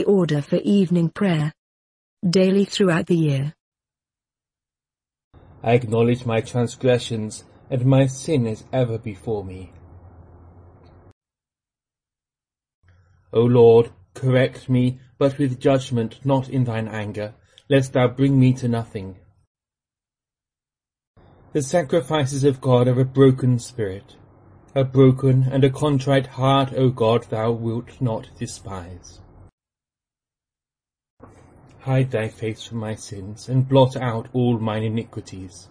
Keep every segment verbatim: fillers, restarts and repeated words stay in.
order for evening prayer. Daily throughout the year. I acknowledge my transgressions, and my sin is ever before me. O Lord, correct me, but with judgment, not in thine anger, lest thou bring me to nothing. The sacrifices of God are a broken spirit. A broken and a contrite heart, O God, thou wilt not despise. Hide thy face from my sins, and blot out all mine iniquities.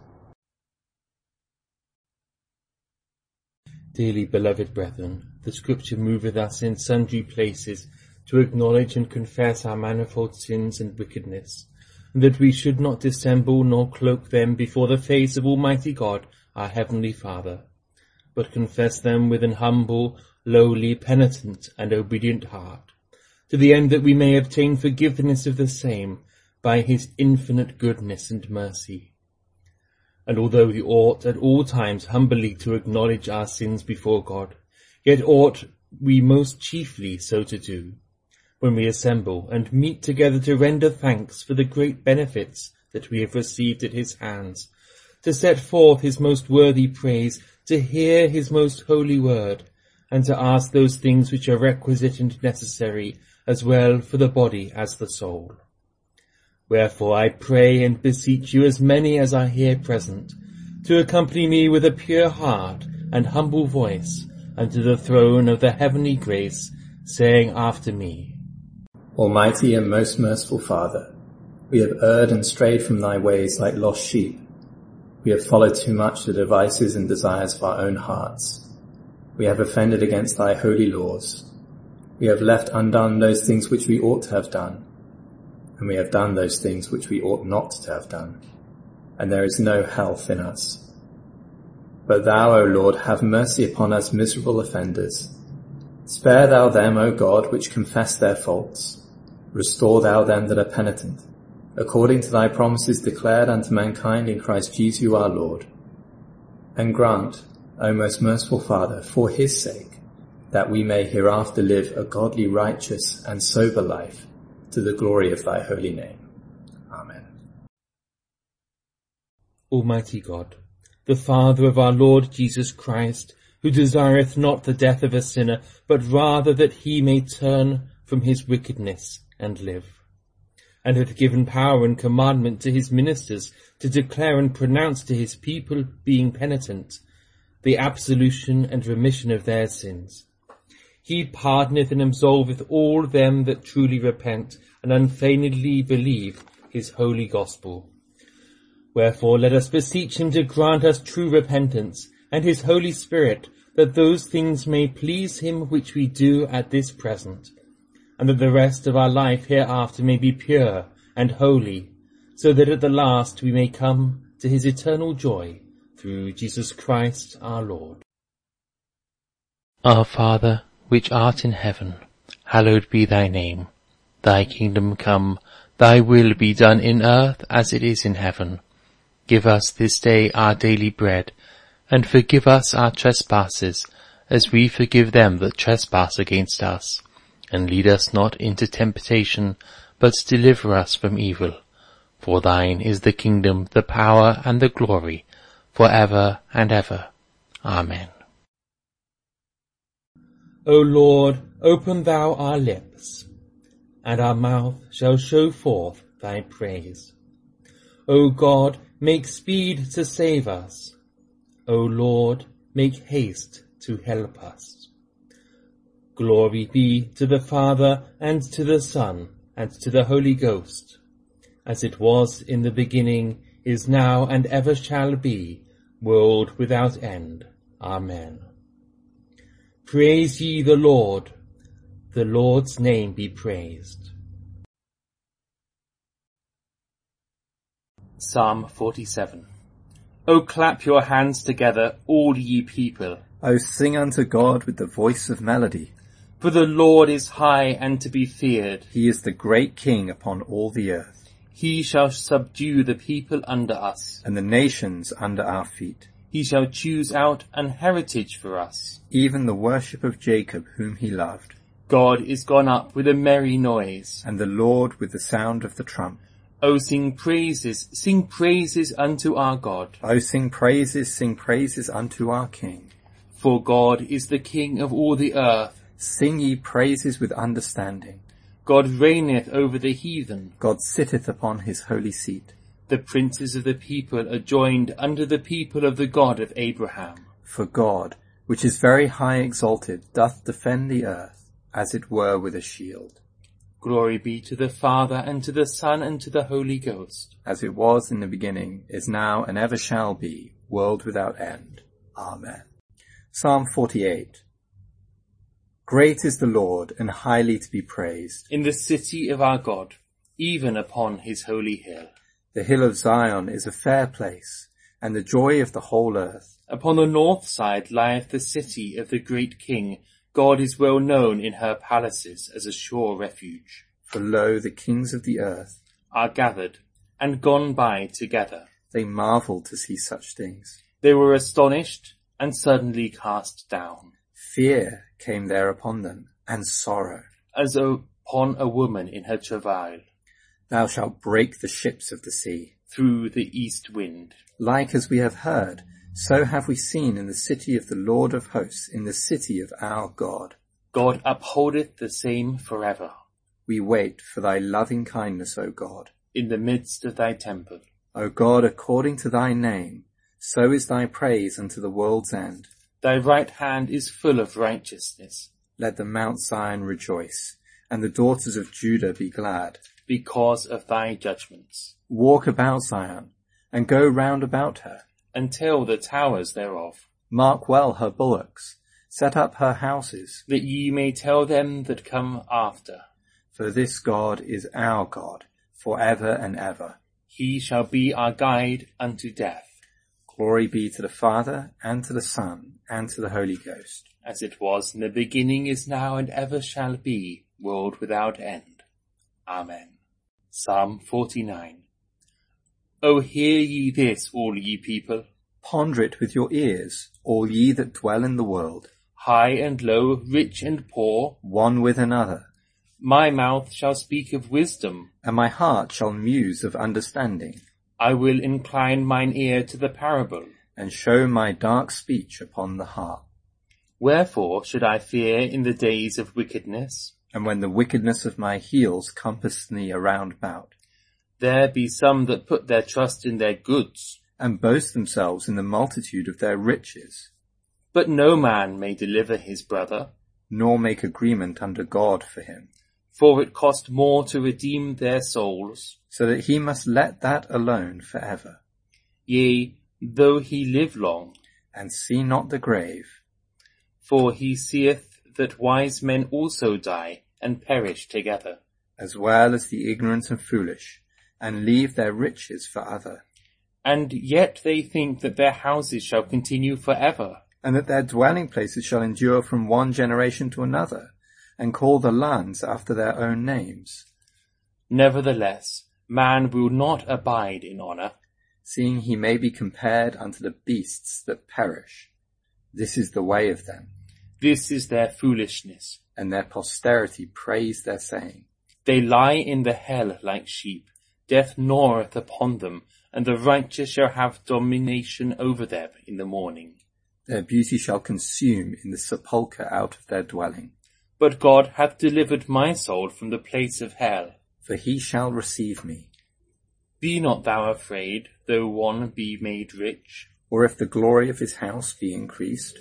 Dearly beloved brethren, the Scripture moveth us in sundry places to acknowledge and confess our manifold sins and wickedness, and that we should not dissemble nor cloak them before the face of Almighty God, our Heavenly Father, but confess them with an humble, lowly, penitent, and obedient heart, to the end that we may obtain forgiveness of the same by his infinite goodness and mercy. And although we ought at all times humbly to acknowledge our sins before God, yet ought we most chiefly so to do, when we assemble and meet together to render thanks for the great benefits that we have received at his hands, to set forth his most worthy praise, to hear his most holy word, and to ask those things which are requisite and necessary, as well for the body as the soul. Wherefore I pray and beseech you, as many as are here present, to accompany me with a pure heart and humble voice unto the throne of the heavenly grace, saying after me, Almighty and most merciful Father, we have erred and strayed from thy ways like lost sheep. We have followed too much the devices and desires of our own hearts. We have offended against thy holy laws. We have left undone those things which we ought to have done, and we have done those things which we ought not to have done, and there is no health in us. But thou, O Lord, have mercy upon us miserable offenders. Spare thou them, O God, which confess their faults. Restore thou them that are penitent, according to thy promises declared unto mankind in Christ Jesus our Lord. And grant, O most merciful Father, for his sake, that we may hereafter live a godly, righteous, and sober life, to the glory of thy holy name. Amen. Almighty God, the Father of our Lord Jesus Christ, who desireth not the death of a sinner, but rather that he may turn from his wickedness and live, and hath given power and commandment to his ministers to declare and pronounce to his people, being penitent, the absolution and remission of their sins. He pardoneth and absolveth all them that truly repent and unfeignedly believe his holy gospel. Wherefore let us beseech him to grant us true repentance, and his Holy Spirit, that those things may please him which we do at this present, and that the rest of our life hereafter may be pure and holy, so that at the last we may come to his eternal joy, through Jesus Christ our Lord. Our Father, which art in heaven, hallowed be thy name. Thy kingdom come, thy will be done in earth as it is in heaven. Give us this day our daily bread, and forgive us our trespasses, as we forgive them that trespass against us. And lead us not into temptation, but deliver us from evil. For thine is the kingdom, the power, and the glory, for ever and ever. Amen. O Lord, open thou our lips, and our mouth shall show forth thy praise. O God, make speed to save us. O Lord, make haste to help us. Glory be to the Father, and to the Son, and to the Holy Ghost, as it was in the beginning, is now, and ever shall be, world without end. Amen. Praise ye the Lord. The Lord's name be praised. Psalm forty-seven. O clap your hands together, all ye people. O sing unto God with the voice of melody. For the Lord is high and to be feared. He is the great King upon all the earth. He shall subdue the people under us, and the nations under our feet. He shall choose out an heritage for us, even the worship of Jacob whom he loved. God is gone up with a merry noise. and the Lord with the sound of the trump. O sing praises, sing praises unto our God. O sing praises, sing praises unto our King. For God is the King of all the earth. Sing ye praises with understanding. God reigneth over the heathen. God sitteth upon his holy seat. The princes of the people are joined under the people of the God of Abraham. For God, which is very high exalted, doth defend the earth, as it were with a shield. Glory be to the Father, and to the Son, and to the Holy Ghost. As it was in the beginning, is now, and ever shall be, world without end. Amen. Psalm forty-eight. Great is the Lord, and highly to be praised. In the city of our God, even upon his holy hill. The hill of Zion is a fair place, and the joy of the whole earth. Upon the north side lieth the city of the great King. God is well known in her palaces as a sure refuge. For lo, the kings of the earth are gathered, and gone by together. They marveled to see such things. They were astonished, and suddenly cast down. Fear came there upon them, and sorrow. As upon a woman in her travail. Thou shalt break the ships of the sea. Through the east wind. Like as we have heard, so have we seen in the city of the Lord of hosts, in the city of our God. God upholdeth the same forever. We wait for thy loving kindness, O God. In the midst of thy temple. O God, according to thy name, so is thy praise unto the world's end. Thy right hand is full of righteousness. Let the Mount Zion rejoice, and the daughters of Judah be glad. Because of thy judgments. Walk about Zion, and go round about her. Until the towers thereof. Mark well her bullocks, set up her houses. That ye may tell them that come after. For this God is our God, for ever and ever. He shall be our guide unto death. Glory be to the Father, and to the Son, and to the Holy Ghost. As it was in the beginning, is now, and ever shall be, world without end. Amen. Psalm forty-nine. O hear ye this, all ye people. Ponder it with your ears, all ye that dwell in the world. High and low, rich and poor, one with another. My mouth shall speak of wisdom, and my heart shall muse of understanding. I will incline mine ear to the parable, and show my dark speech upon the harp. Wherefore should I fear in the days of wickedness? And when the wickedness of my heels compassed me around about. There be some that put their trust in their goods, and boast themselves in the multitude of their riches. But no man may deliver his brother, nor make agreement under God for him. For it cost more to redeem their souls, so that he must let that alone for ever. Yea, though he live long, and see not the grave. For he seeth that wise men also die, and perish together. As well as the ignorant and foolish, and leave their riches for other. And yet they think that their houses shall continue for ever. And that their dwelling places shall endure from one generation to another, and call the lands after their own names. Nevertheless, man will not abide in honour, seeing he may be compared unto the beasts that perish. This is the way of them. This is their foolishness. And their posterity praise their saying. They lie in the hell like sheep. Death gnaweth upon them, and the righteous shall have domination over them in the morning. Their beauty shall consume in the sepulchre out of their dwelling. But God hath delivered my soul from the place of hell. For he shall receive me. Be not thou afraid, though one be made rich. Or if the glory of his house be increased.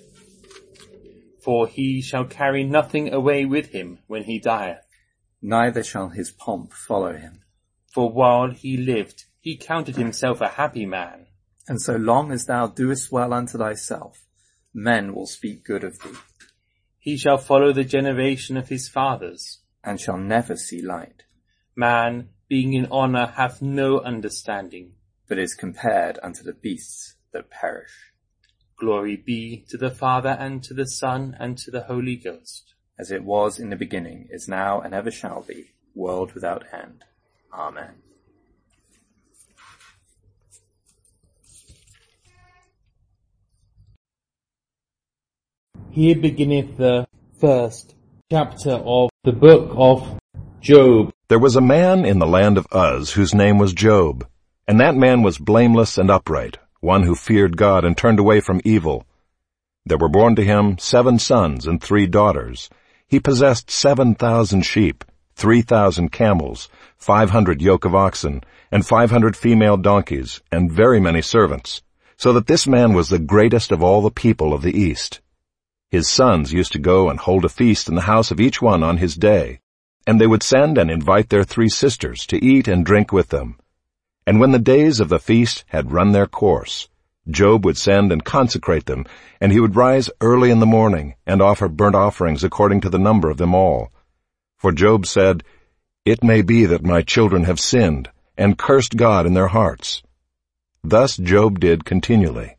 For he shall carry nothing away with him when he dieth. Neither shall his pomp follow him. For while he lived, he counted himself a happy man. And so long as thou doest well unto thyself, men will speak good of thee. He shall follow the generation of his fathers, and shall never see light. Man, being in honour, hath no understanding, but is compared unto the beasts that perish. Glory be to the Father, and to the Son, and to the Holy Ghost. As it was in the beginning, is now, and ever shall be, world without end. Amen. Here beginneth the first chapter of the book of Job. There was a man in the land of Uz whose name was Job, and that man was blameless and upright, one who feared God and turned away from evil. There were born to him seven sons and three daughters. He possessed seven thousand sheep, three thousand camels, five hundred yoke of oxen, and five hundred female donkeys, and very many servants, so that this man was the greatest of all the people of the East. His sons used to go and hold a feast in the house of each one on his day, and they would send and invite their three sisters to eat and drink with them. And when the days of the feast had run their course, Job would send and consecrate them, and he would rise early in the morning and offer burnt offerings according to the number of them all. For Job said, "It may be that my children have sinned, and cursed God in their hearts." Thus Job did continually.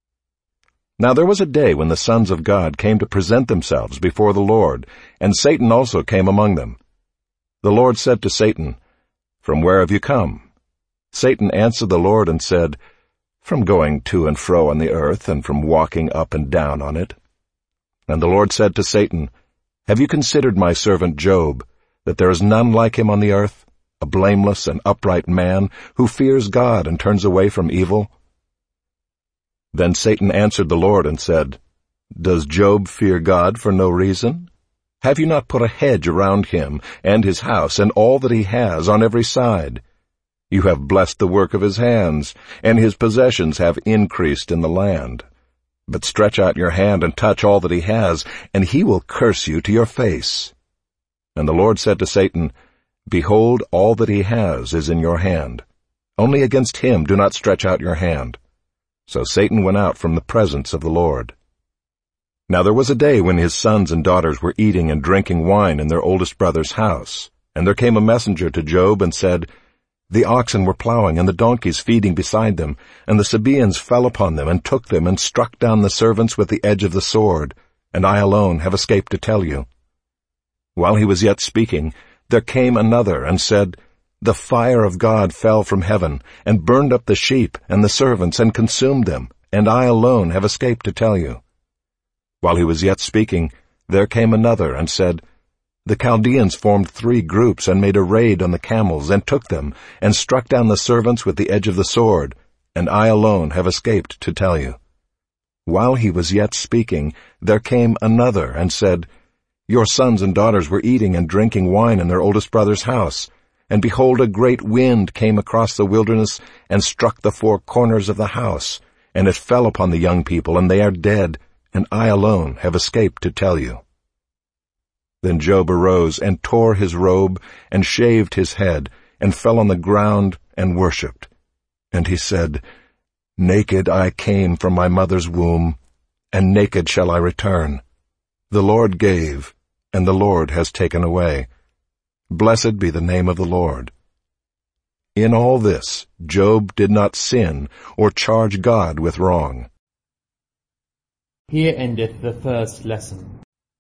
Now there was a day when the sons of God came to present themselves before the Lord, and Satan also came among them. The Lord said to Satan, "From where have you come?" Satan answered the Lord and said, "From going to and fro on the earth, and from walking up and down on it." And the Lord said to Satan, "Have you considered my servant Job, that there is none like him on the earth, a blameless and upright man, who fears God and turns away from evil?" Then Satan answered the Lord and said, "Does Job fear God for no reason? Have you not put a hedge around him and his house and all that he has on every side? You have blessed the work of his hands, and his possessions have increased in the land. But stretch out your hand and touch all that he has, and he will curse you to your face." And the Lord said to Satan, "Behold, all that he has is in your hand. Only against him do not stretch out your hand." So Satan went out from the presence of the Lord. Now there was a day when his sons and daughters were eating and drinking wine in their oldest brother's house. And there came a messenger to Job and said, "The oxen were plowing and the donkeys feeding beside them, and the Sabaeans fell upon them and took them and struck down the servants with the edge of the sword, and I alone have escaped to tell you." While he was yet speaking, there came another and said, "The fire of God fell from heaven and burned up the sheep and the servants and consumed them, and I alone have escaped to tell you." While he was yet speaking, there came another and said, "The Chaldeans formed three groups and made a raid on the camels and took them and struck down the servants with the edge of the sword, and I alone have escaped to tell you." While he was yet speaking, there came another and said, "Your sons and daughters were eating and drinking wine in their oldest brother's house, and behold, a great wind came across the wilderness and struck the four corners of the house, and it fell upon the young people, and they are dead, and I alone have escaped to tell you." Then Job arose and tore his robe and shaved his head and fell on the ground and worshipped. And he said, "Naked I came from my mother's womb, and naked shall I return. The Lord gave, and the Lord has taken away. Blessed be the name of the Lord." In all this, Job did not sin or charge God with wrong. Here endeth the first lesson.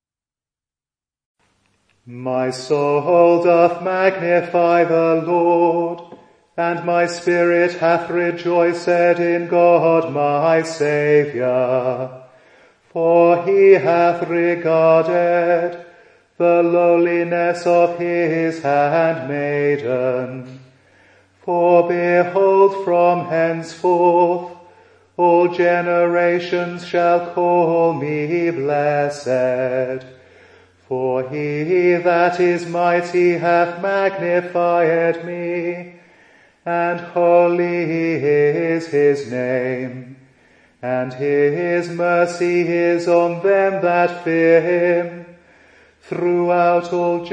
My soul doth magnify the Lord, and my spirit hath rejoiced in God my Saviour. For he hath regarded the lowliness of his handmaiden. For behold, from henceforth all generations shall call me blessed. For he that is mighty hath magnified me, and holy is his name, and his mercy is on them that fear him throughout all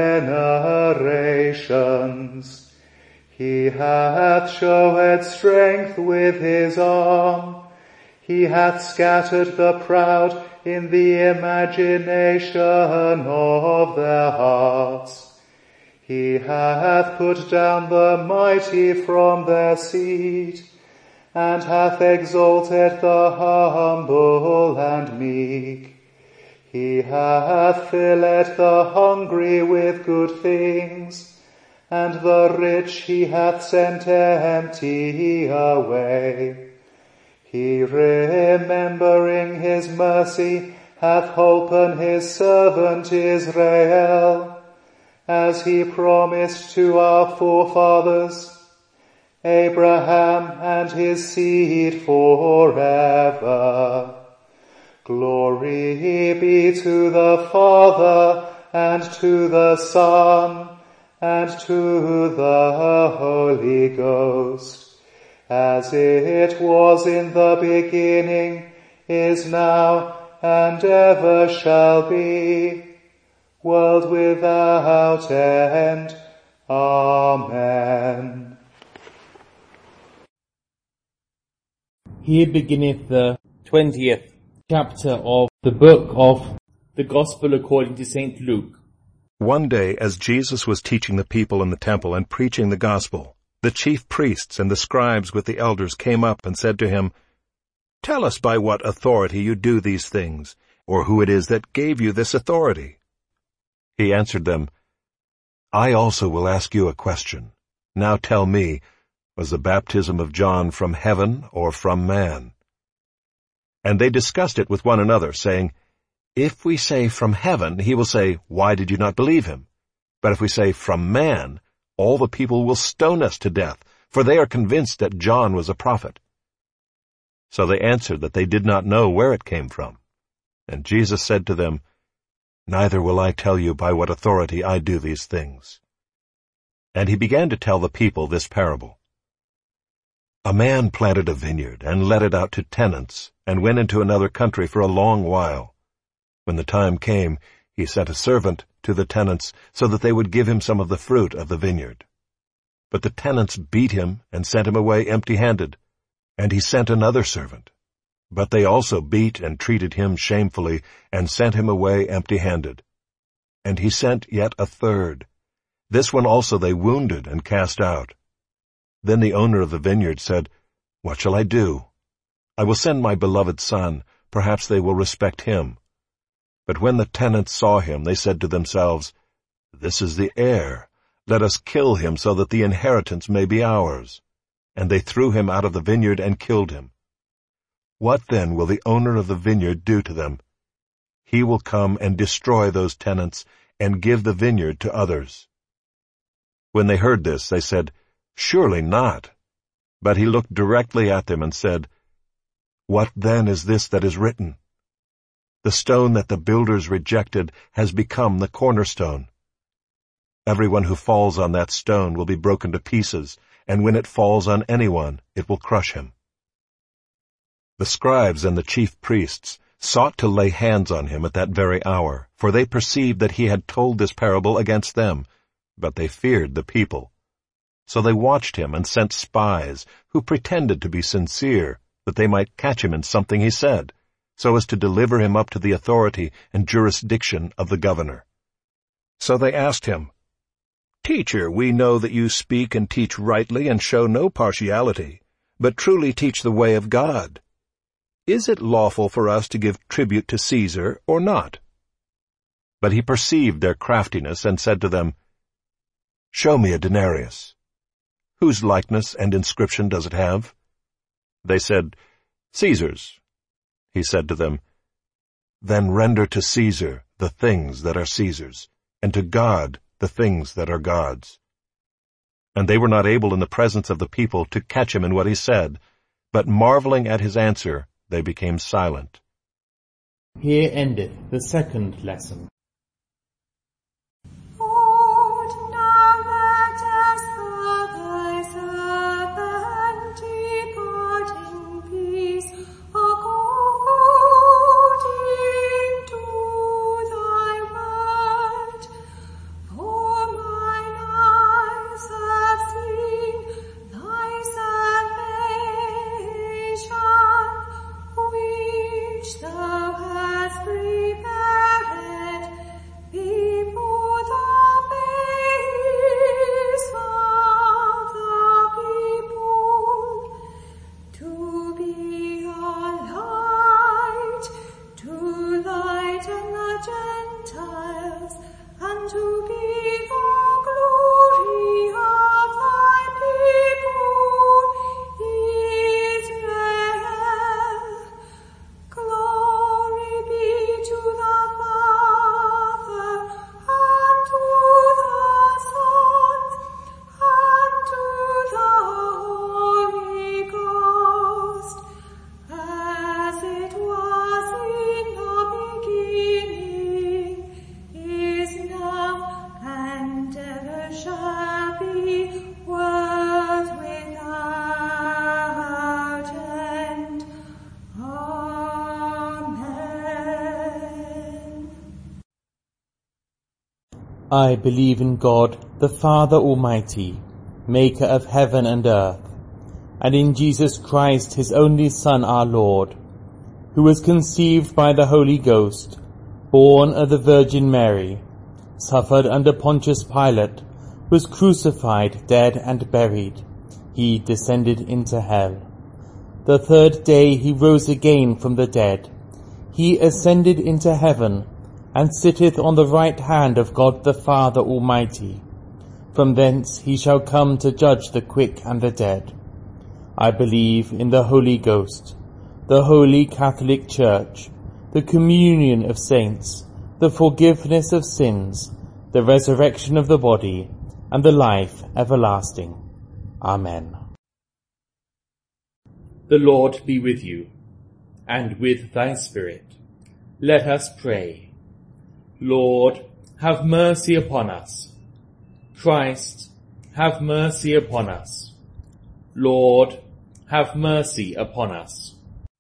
generations. He hath showed strength with his arm. He hath scattered the proud in the imagination of their hearts. He hath put down the mighty from their seat, and hath exalted the humble and meek. He hath filled the hungry with good things, and the rich he hath sent empty away. He, remembering his mercy, hath holpen his servant Israel, as he promised to our forefathers, Abraham and his seed forever. Glory be to the Father, and to the Son, and to the Holy Ghost, as it was in the beginning, is now, and ever shall be, world without end. Amen. Here beginneth the twentieth chapter of the book of the Gospel according to Saint Luke. One day, as Jesus was teaching the people in the temple and preaching the gospel, the chief priests and the scribes with the elders came up and said to him, "Tell us by what authority you do these things, or who it is that gave you this authority." He answered them, "I also will ask you a question. Now tell me, was the baptism of John from heaven or from man?" And they discussed it with one another, saying, "If we say from heaven, he will say, 'Why did you not believe him?' But if we say from man, all the people will stone us to death, for they are convinced that John was a prophet." So they answered that they did not know where it came from. And Jesus said to them, "Neither will I tell you by what authority I do these things." And he began to tell the people this parable. A man planted a vineyard and let it out to tenants, and went into another country for a long while. When the time came, he sent a servant to the tenants so that they would give him some of the fruit of the vineyard. But the tenants beat him and sent him away empty-handed. And he sent another servant. But they also beat and treated him shamefully, and sent him away empty-handed. And he sent yet a third. This one also they wounded and cast out. Then the owner of the vineyard said, "What shall I do? I will send my beloved son, perhaps they will respect him." But when the tenants saw him, they said to themselves, "This is the heir. Let us kill him so that the inheritance may be ours." And they threw him out of the vineyard and killed him. What then will the owner of the vineyard do to them? He will come and destroy those tenants and give the vineyard to others. When they heard this, they said, "Surely not." But he looked directly at them and said, "What then is this that is written? The stone that the builders rejected has become the cornerstone. Everyone who falls on that stone will be broken to pieces, and when it falls on anyone, it will crush him." The scribes and the chief priests sought to lay hands on him at that very hour, for they perceived that he had told this parable against them, but they feared the people. So they watched him and sent spies, who pretended to be sincere, that they might catch him in something he said, so as to deliver him up to the authority and jurisdiction of the governor. So they asked him, "Teacher, we know that you speak and teach rightly and show no partiality, but truly teach the way of God. Is it lawful for us to give tribute to Caesar or not?" But he perceived their craftiness and said to them, "Show me a denarius. Whose likeness and inscription does it have?" They said, "Caesar's." He said to them, "Then render to Caesar the things that are Caesar's, and to God the things that are God's." And they were not able in the presence of the people to catch him in what he said, but marveling at his answer, they became silent. Here endeth the second lesson. Thou hast prepared I believe in God, the Father Almighty, maker of heaven and earth, and in Jesus Christ, his only Son, our Lord, who was conceived by the Holy Ghost, born of the Virgin Mary, suffered under Pontius Pilate, was crucified, dead, and buried. He descended into hell. The third day he rose again from the dead. He ascended into heaven, and sitteth on the right hand of God the Father Almighty. From thence he shall come to judge the quick and the dead. I believe in the Holy Ghost, the Holy Catholic Church, the communion of saints, the forgiveness of sins, the resurrection of the body, and the life everlasting. Amen. The Lord be with you, and with thy spirit. Let us pray. Lord, have mercy upon us. Christ, have mercy upon us. Lord, have mercy upon us.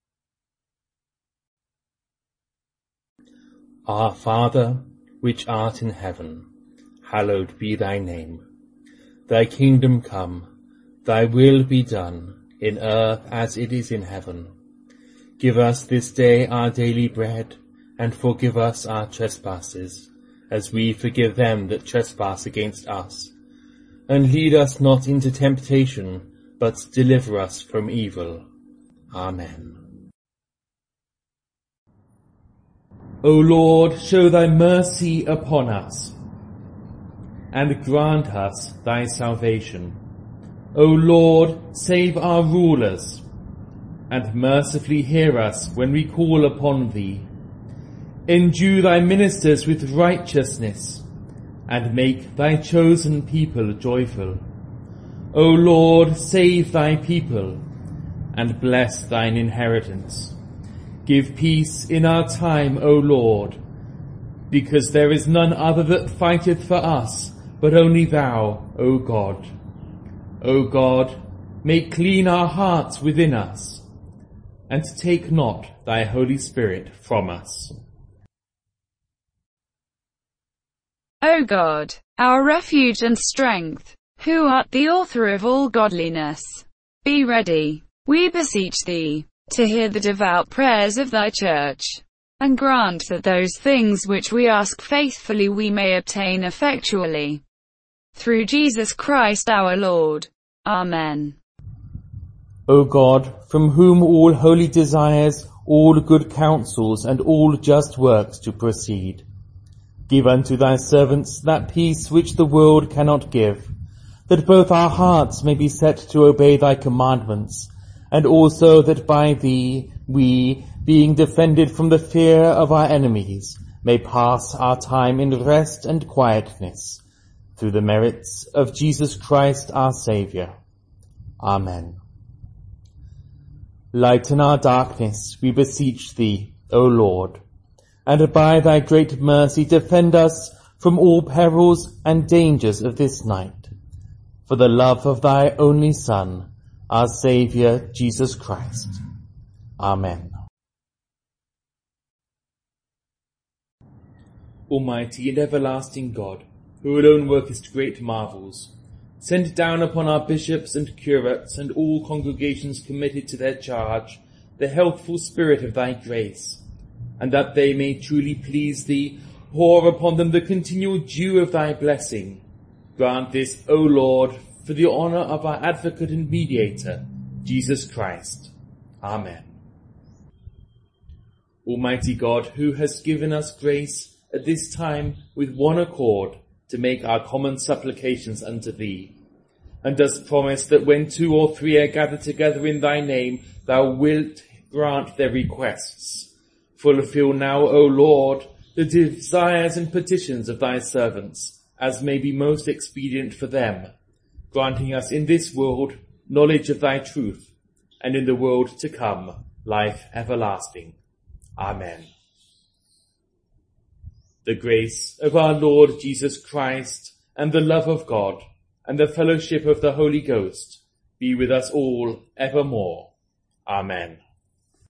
Our Father, which art in heaven, hallowed be thy name. Thy kingdom come, thy will be done, in earth as it is in heaven. Give us this day our daily bread, and forgive us our trespasses, as we forgive them that trespass against us. And lead us not into temptation, but deliver us from evil. Amen. O Lord, show thy mercy upon us, and grant us thy salvation. O Lord, save our rulers, and mercifully hear us when we call upon thee. Endue thy ministers with righteousness, and make thy chosen people joyful. O Lord, save thy people, and bless thine inheritance. Give peace in our time, O Lord, because there is none other that fighteth for us, but only thou, O God. O God, make clean our hearts within us, and take not thy Holy Spirit from us. O God, our refuge and strength, who art the author of all godliness, be ready, we beseech thee, to hear the devout prayers of thy church, and grant that those things which we ask faithfully we may obtain effectually. Through Jesus Christ our Lord. Amen. O God, from whom all holy desires, all good counsels, and all just works do proceed, give unto thy servants that peace which the world cannot give, that both our hearts may be set to obey thy commandments, and also that by thee we, being defended from the fear of our enemies, may pass our time in rest and quietness, through the merits of Jesus Christ our Saviour. Amen. Lighten our darkness, we beseech thee, O Lord, and by thy great mercy defend us from all perils and dangers of this night, for the love of thy only Son, our Saviour, Jesus Christ. Amen. Almighty and everlasting God, who alone workest great marvels, send down upon our bishops and curates and all congregations committed to their charge the healthful spirit of thy grace, and that they may truly please thee, pour upon them the continual dew of thy blessing. Grant this, O Lord, for the honour of our advocate and mediator, Jesus Christ. Amen. Almighty God, who hast given us grace at this time with one accord to make our common supplications unto thee, and dost promise that when two or three are gathered together in thy name, thou wilt grant their requests. Fulfill now, O Lord, the desires and petitions of thy servants, as may be most expedient for them, granting us in this world knowledge of thy truth, and in the world to come life everlasting. Amen. The grace of our Lord Jesus Christ, and the love of God, and the fellowship of the Holy Ghost, be with us all evermore. Amen.